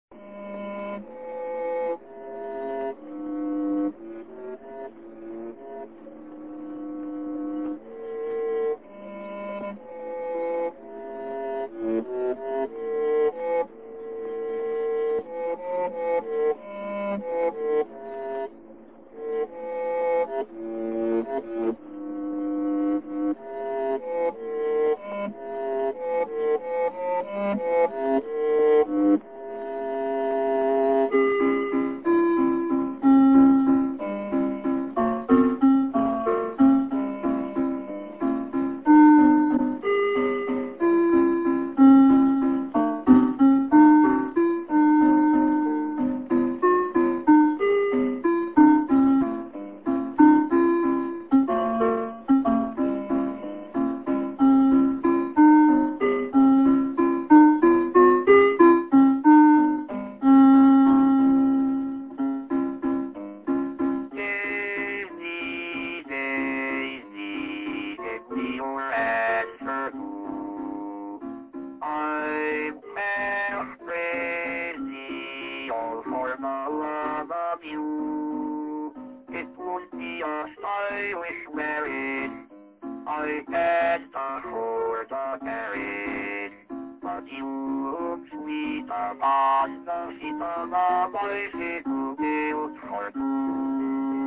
For the love of you, it won't be a stylish marriage. I can't afford a carriage, but you look sweet upon the seat of a bicycle built for two.